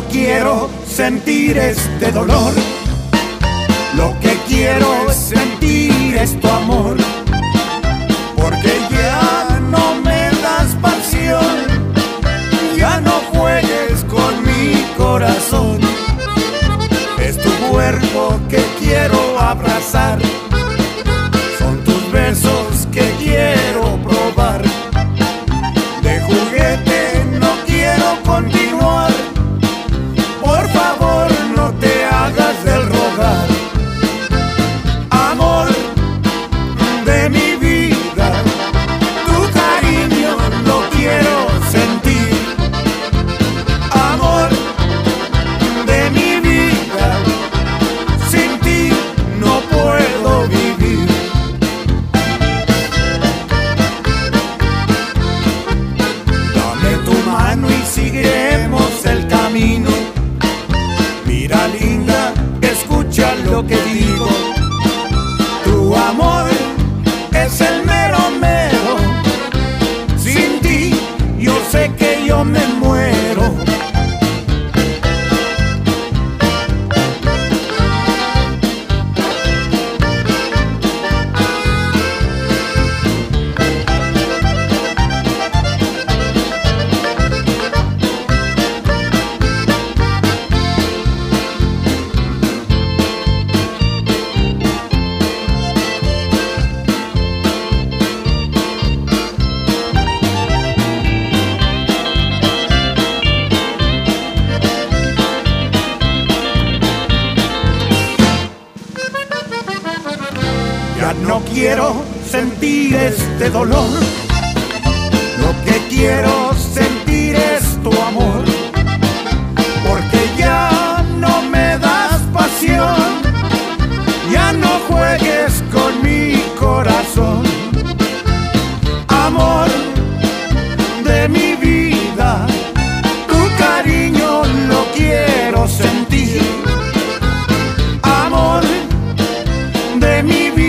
quiero sentir este dolor. Lo que quiero sentir es tu amor, porque ya no me das pasión, ya no juegues con mi corazón. Es tu cuerpo que quiero abrazar, son tus besos que quiero probar. De juguete no quiero continuar, por favor no te hagas del rogar. Amor de mi vida, tu cariño lo quiero sentir. Amor de mi vida, sin ti no puedo vivir. Dame tu mano y seguiremos el camino. Mira linda, escucha lo que digo. Tu amor es el mero mero, sin ti yo sé que yo me muero. Ya no quiero sentir este dolor, lo que quiero sentir es tu amor, porque ya no me das pasión, ya no juegues con mi corazón. Amor de mi vida, tu cariño lo quiero sentir. Amor de mi vida,